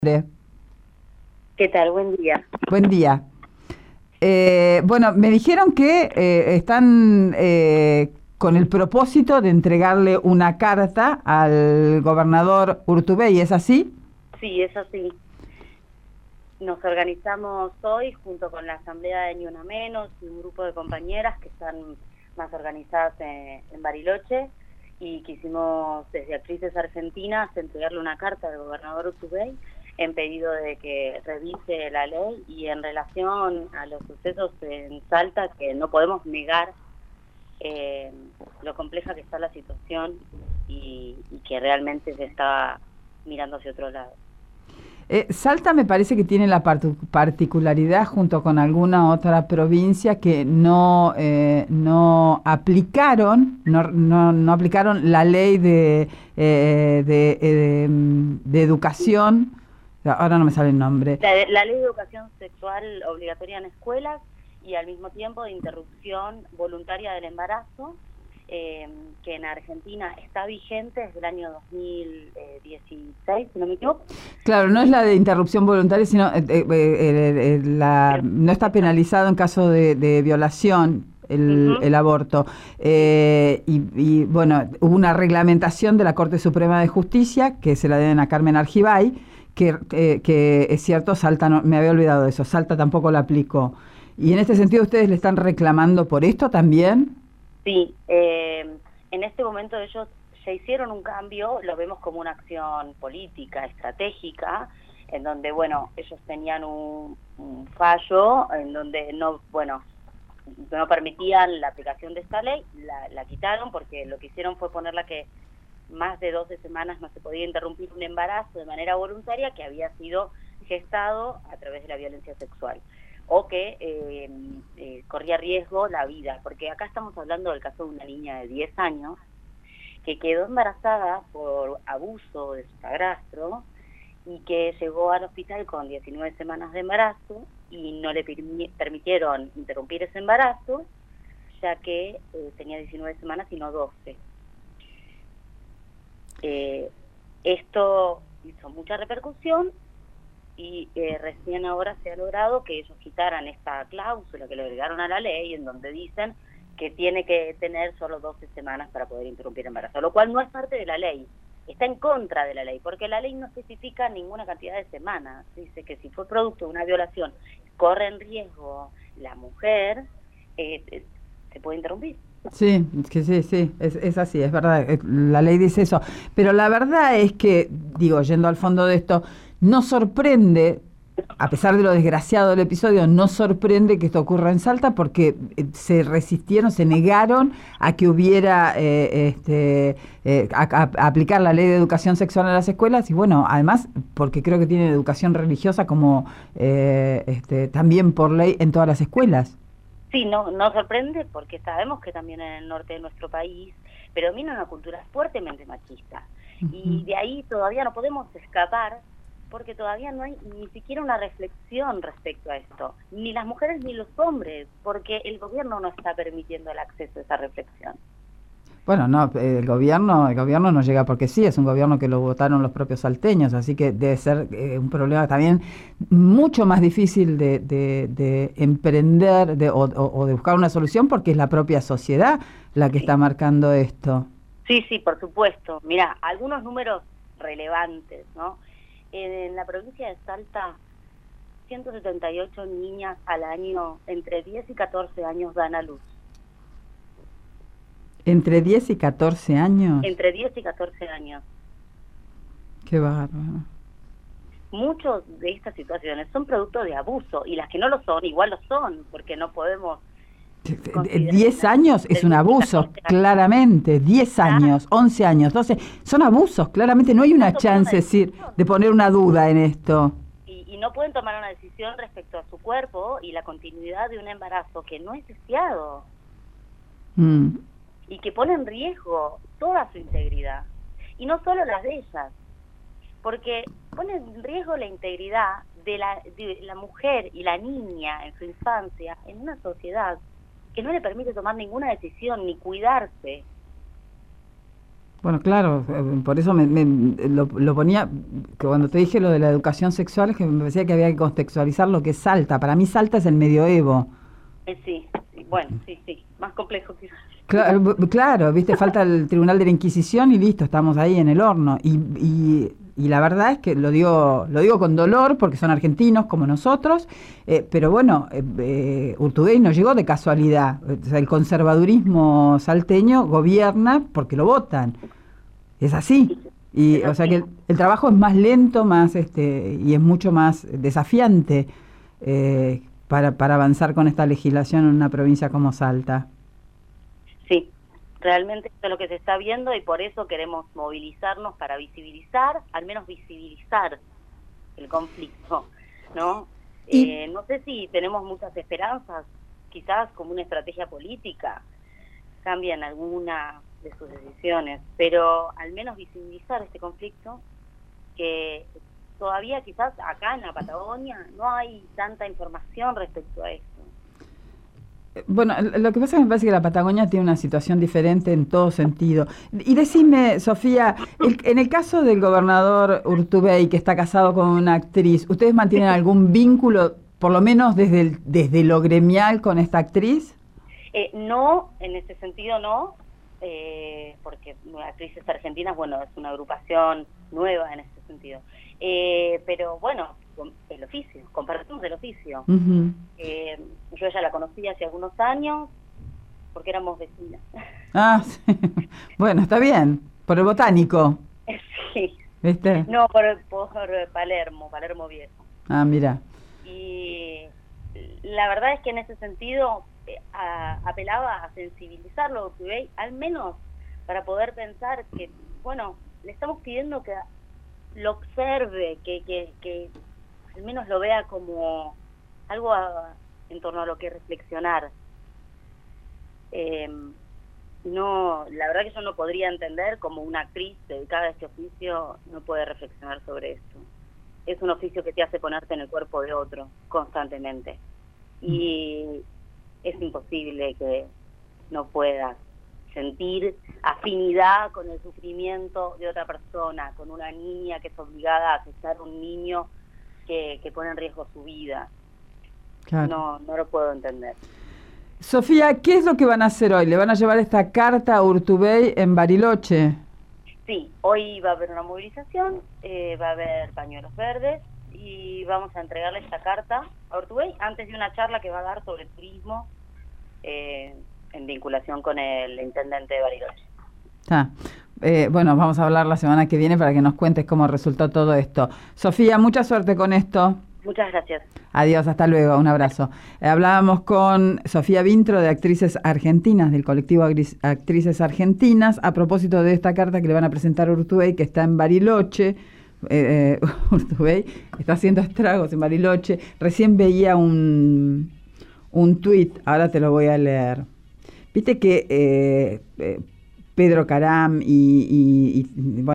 ¿Qué tal? Buen día. Buen día. Bueno, me dijeron que están con el propósito de entregarle una carta al gobernador Urtubey, ¿es así? Sí, es así. Nos organizamos hoy junto con la Asamblea de Ni Una Menos y un grupo de compañeras que están más organizadas en Bariloche y quisimos desde Actrices Argentinas entregarle una carta al gobernador Urtubey en pedido de que revise la ley y en relación a los sucesos en Salta, que no podemos negar lo compleja que está la situación y que realmente se está mirando hacia otro lado. Salta me parece que tiene la particularidad junto con alguna otra provincia que no aplicaron no aplicaron la ley de educación. Ahora no me sale el nombre. La ley de educación sexual obligatoria en escuelas y al mismo tiempo de interrupción voluntaria del embarazo, que en Argentina está vigente desde el año 2016, si no me equivoco. Claro, no es la de interrupción voluntaria, sino no está penalizado en caso de violación el aborto. Y bueno, hubo una reglamentación de la Corte Suprema de Justicia, que se la deben a Carmen Argibay, que es cierto, Salta, no, me había olvidado de eso, Salta tampoco la aplicó. Y en este sentido, ¿ustedes le están reclamando por esto también? Sí, en este momento ellos ya hicieron un cambio, lo vemos como una acción política, estratégica, en donde, bueno, ellos tenían un fallo en donde no permitían la aplicación de esta ley, la quitaron porque lo que hicieron fue ponerla que más de 12 semanas no se podía interrumpir un embarazo de manera voluntaria que había sido gestado a través de la violencia sexual o que corría riesgo la vida, porque acá estamos hablando del caso de una niña de 10 años que quedó embarazada por abuso de su padrastro y que llegó al hospital con 19 semanas de embarazo y no le permitieron interrumpir ese embarazo, ya que tenía 19 semanas y no 12. Esto hizo mucha repercusión y recién ahora se ha logrado que ellos quitaran esta cláusula que le agregaron a la ley en donde dicen que tiene que tener solo 12 semanas para poder interrumpir embarazo, lo cual no es parte de la ley, está en contra de la ley, porque la ley no especifica ninguna cantidad de semanas, dice que si fue producto de una violación, corre en riesgo la mujer, se puede interrumpir. Sí, que sí, es así, es verdad, la ley dice eso, pero la verdad es que, digo, yendo al fondo de esto, no sorprende, a pesar de lo desgraciado del episodio, no sorprende que esto ocurra en Salta porque se resistieron, se negaron a que hubiera, a aplicar la ley de educación sexual en las escuelas y bueno, además porque creo que tienen educación religiosa como también por ley en todas las escuelas. Sí, no sorprende porque sabemos que también en el norte de nuestro país predomina una cultura fuertemente machista. Y de ahí todavía no podemos escapar porque todavía no hay ni siquiera una reflexión respecto a esto. Ni las mujeres ni los hombres, porque el gobierno no está permitiendo el acceso a esa reflexión. Bueno, no, el gobierno no llega porque sí, es un gobierno que lo votaron los propios salteños, así que debe ser un problema también mucho más difícil de emprender o de buscar una solución porque es la propia sociedad la que está marcando esto. Sí, por supuesto. Mirá, algunos números relevantes, ¿no? En la provincia de Salta, 178 niñas al año entre 10 y 14 años dan a luz. ¿Entre 10 y 14 años? Entre 10 y 14 años. Qué bárbaro. Muchos de estas situaciones son producto de abuso, y las que no lo son, igual lo son, porque no podemos... 10 años es un abuso, claramente. 10 años, 11 años, 12, son abusos, claramente. No hay una chance de poner una duda en esto. Y no pueden tomar una decisión respecto a su cuerpo y la continuidad de un embarazo que no es deseado. Y que pone en riesgo toda su integridad. Y no solo las de ellas, porque pone en riesgo la integridad de la mujer y la niña en su infancia en una sociedad que no le permite tomar ninguna decisión ni cuidarse. Bueno, claro, por eso lo ponía, que cuando te dije lo de la educación sexual, es que me parecía que había que contextualizar lo que es Salta. Para mí Salta es el medioevo. Sí, sí, bueno, sí, más complejo quizás. Claro, claro, viste, falta el Tribunal de la Inquisición y listo, estamos ahí en el horno. Y la verdad es que lo digo con dolor porque son argentinos como nosotros, pero bueno, Urtubey no llegó de casualidad. O sea, el conservadurismo salteño gobierna porque lo votan. Es así. Y Es o sea así. que el trabajo es más lento, más y es mucho más desafiante para avanzar con esta legislación en una provincia como Salta. Sí, realmente esto es lo que se está viendo y por eso queremos movilizarnos para visibilizar, al menos visibilizar el conflicto, ¿no? Y No sé si tenemos muchas esperanzas, quizás como una estrategia política cambian alguna de sus decisiones, pero al menos visibilizar este conflicto que todavía quizás acá en la Patagonia no hay tanta información respecto a esto. bueno, lo que pasa es que me parece que la Patagonia tiene una situación diferente en todo sentido. Y decime, Sofía, en el caso del gobernador Urtubey, que está casado con una actriz, ¿ustedes mantienen algún vínculo, por lo menos desde lo gremial, con esta actriz? No, en ese sentido no, porque Actrices Argentinas, bueno, es una agrupación nueva en ese sentido. Pero bueno, el oficio, compartimos el oficio. Ujú. Yo ya la conocí hace algunos años porque éramos vecinas. Ah, sí. Bueno, está bien, por el botánico, Sí, ¿viste? no, por Palermo Viejo. Ah, mira. Y la verdad es que en ese sentido apelaba a sensibilizarlo a Urtubey, al menos para poder pensar que, bueno, le estamos pidiendo que lo observe, que al menos lo vea como algo en torno a lo que reflexionar. No, la verdad que yo no podría entender cómo una actriz dedicada a este oficio no puede reflexionar sobre esto. Es un oficio que te hace ponerte en el cuerpo de otro constantemente. Y es imposible que no puedas sentir afinidad con el sufrimiento de otra persona, con una niña que es obligada a aceptar a un niño que pone en riesgo su vida. Claro. No lo puedo entender. Sofía, ¿qué es lo que van a hacer hoy? ¿Le van a llevar esta carta a Urtubey en Bariloche? Sí, hoy va a haber una movilización, va a haber pañuelos verdes y vamos a entregarle esta carta a Urtubey antes de una charla que va a dar sobre turismo en vinculación con el intendente de Bariloche. Ah, bueno, vamos a hablar la semana que viene para que nos cuentes cómo resultó todo esto. Sofía, mucha suerte con esto. Muchas gracias. Adiós, hasta luego, un abrazo. Hablábamos con Sofía Vintro de Actrices Argentinas, del colectivo Actrices Argentinas, a propósito de esta carta que le van a presentar a Urtubey, que está en Bariloche. Urtubey está haciendo estragos en Bariloche. Recién veía un tuit, ahora te lo voy a leer. Viste que Pedro Caram y bueno,